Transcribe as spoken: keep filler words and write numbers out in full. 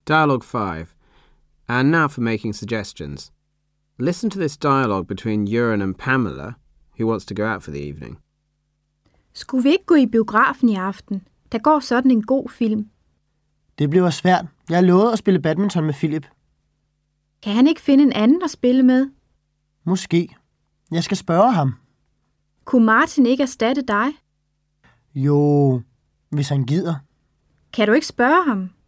Dialogue five. And now for making suggestions. Listen to this dialogue between Jørgen and Pamela, who wants to go out for the evening. Skulle vi ikke gå i biografen i aften? Der går sådan en god film. Det bliver svært. Jeg har lovet at spille badminton med Philip. Kan han ikke finde en anden at spille med? Måske. Jeg skal spørge ham. Kunne Martin ikke erstatte dig? Jo, hvis han gider. Kan du ikke spørge ham?